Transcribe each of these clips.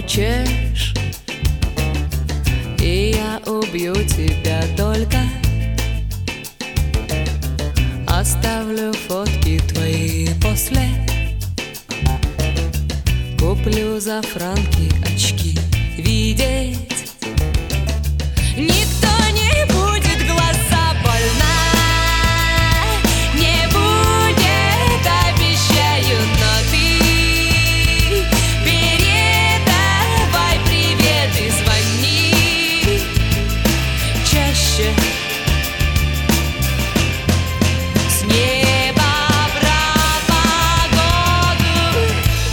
хочешь, и я убью тебя только. Оставлю фотки твои после. Куплю за франки очки видеть. Никто не будет, глаза больна не будет, обещаю, но ты передавай привет и звони чаще. С неба про погоду.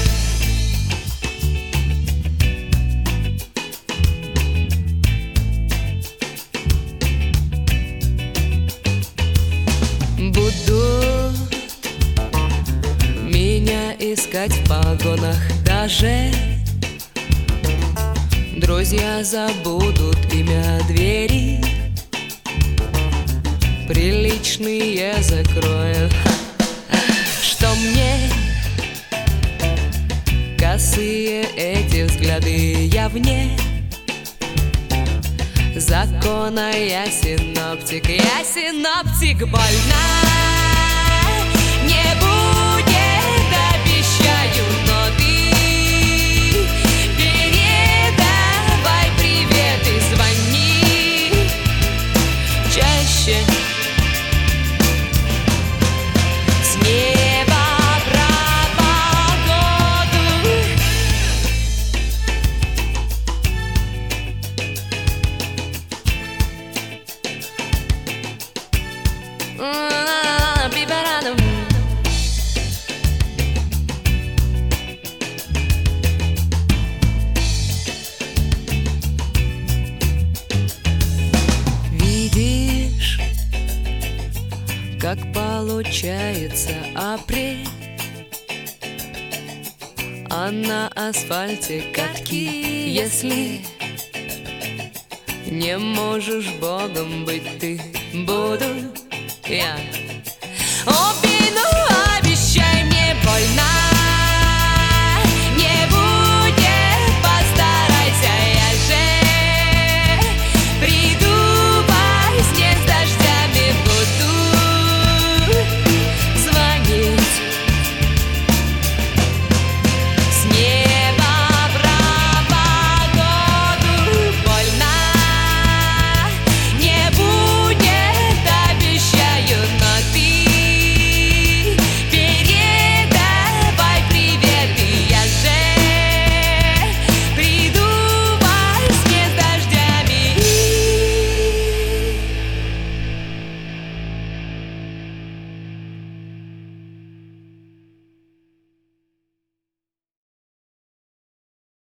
Будут меня искать в погонах даже. Друзья забудут имя двери. Приличные закрою. Что мне косые эти взгляды, я вне закона, я синоптик больна. Не будет, обещаю, но ты передавай привет и звони чаще. С неба про погоду. Видишь, как получается апрель, а на асфальте катки. Если не можешь Богом быть ты, буду я. Обину, обещай, мне больно.